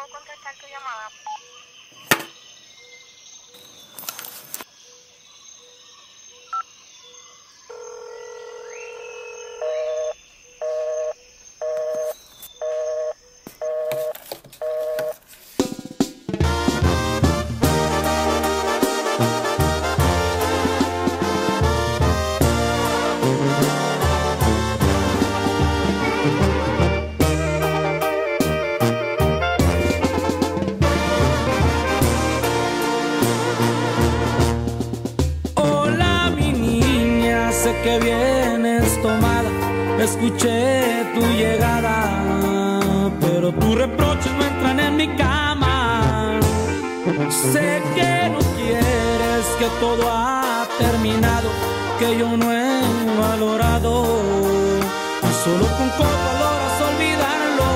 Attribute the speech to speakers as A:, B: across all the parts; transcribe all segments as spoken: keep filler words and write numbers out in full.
A: contestar tu llamada.
B: Que vienes tomada, escuché tu llegada, pero tus reproches no entran en mi cama. Sé que no quieres, que todo ha terminado, que yo no he valorado, y solo con copa logras olvidarlo.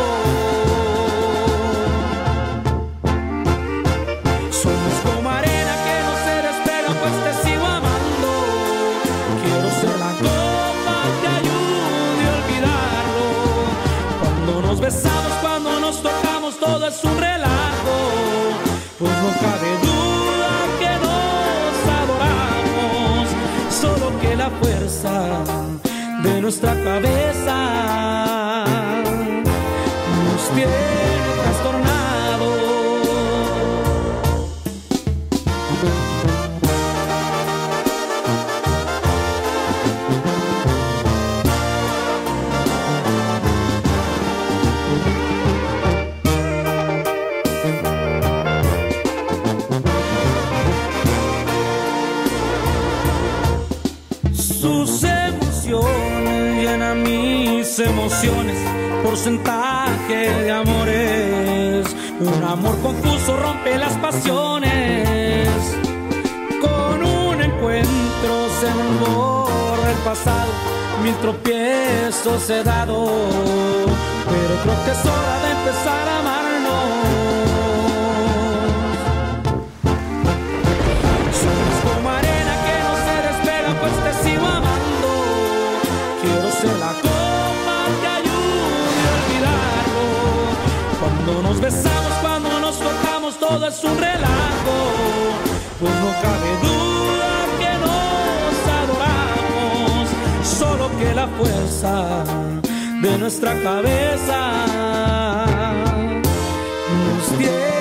B: Somos como arena que no se despega, pues te sigo amando. Quiero ser la copa que ayude a olvidarlo. Cuando nos besamos, cuando nos tocamos, todo es un relajo, pues no cabe duda que nos adoramos, solo que la fuerza de nuestra cabeza nos tiene trastornados. Sus emociones llenan mis emociones, porcentaje de amores. Un amor confuso rompe las pasiones. Con un encuentro se nos borra el pasado, mil tropiezos he dado, pero creo que es hora de empezar a amarnos. Somos como arena que no se despega, pues te sigo amando. Quiero ser la copa que ayude a olvidarlo. Cuando nos besamos, cuando nos tocamos, todo es un relajo, pues no cabe duda que nos adoramos, solo que la fuerza de nuestra cabeza nos tiene